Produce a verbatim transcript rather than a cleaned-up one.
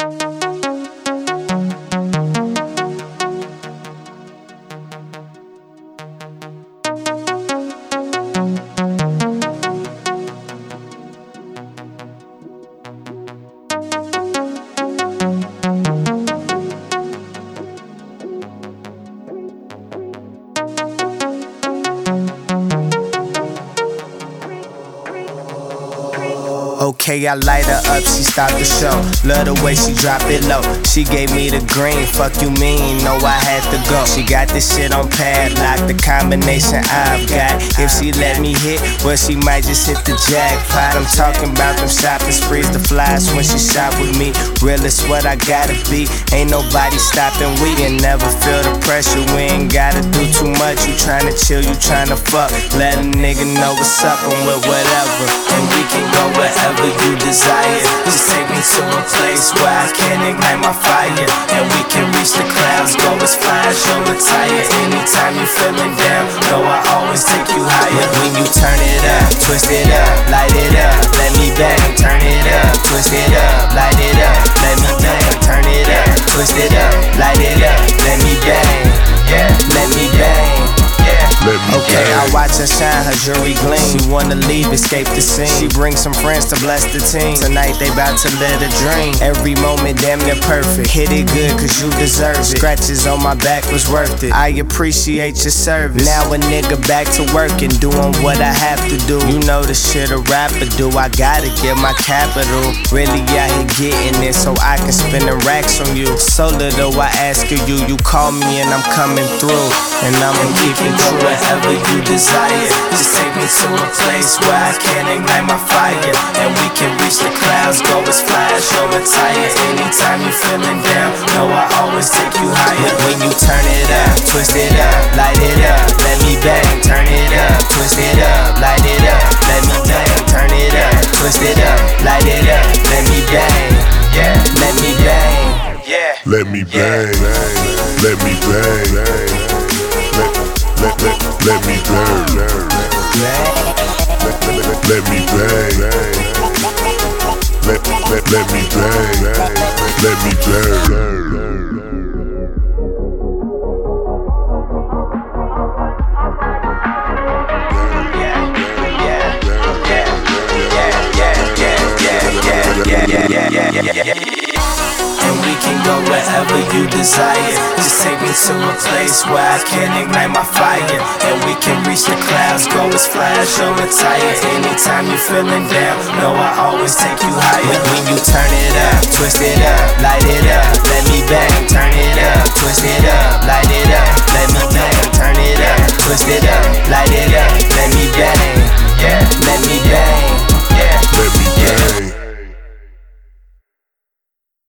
Okay, I light her up, she stopped the show. Love the way she drop it low. She gave me the green, fuck you mean, know I had to go. She got this shit on padlock, the combination I've got. If she let me hit, well she might just hit the jackpot. I'm talking about them shopping sprees, the flies when she shop with me. Real is what I gotta be, ain't nobody stopping. We can never feel the pressure, we ain't gotta do too much. You tryna chill, you tryna fuck, let a nigga know what's up and with whatever. And we can go wherever you desire. Just take me to a place where I can ignite my fire, and we can reach the clouds, go as fly as your attire. Anytime you feeling down, know I always take you higher. When you turn it up, twist it up, light it up, let me bang. Turn it up, twist it up, light it up, let me bang. Turn it up, twist it up, light it up, let me bang. Yeah, let me bang. Okay, I watch her shine, her jewelry gleam. She wanna leave, escape the scene. She brings some friends to bless the team. Tonight they bout to live a dream. Every moment damn near perfect. Hit it good cause you deserve it. Scratches on my back was worth it. I appreciate your service. Now a nigga back to working, doing what I have to do. You know the shit a rapper do. I gotta get my capital. Really out here getting it so I can spend the racks on you. So little I ask of you, you call me and I'm coming through. And I'ma keep it true. Wherever you desire, just take me to a place where I can ignite my fire, and we can reach the clouds, go as fly as your attire. Anytime you feeling down, know I always take you higher. When you turn it up, twist it up, light it up, let me bang. Turn it up, twist it up, light it up, let me bang. Turn it up, twist it up, light it up, let me bang. Yeah, let me bang. Yeah, let me bang, let me bang, let Let, let, let me bang, let, let, let me bang, let, let, let me bang, let me bang. And we can go wherever you desire. Just take me to a place where I can ignite my fire, and we can reach the clouds, go as fly as your attire. Anytime you feeling down, know I always take you higher. When you turn it up, twist it up, light it up, let me bang. Turn it up, twist it up, light it up, let me bang. Turn it up, twist it up, light it up, let me bang. Yeah, let me bang.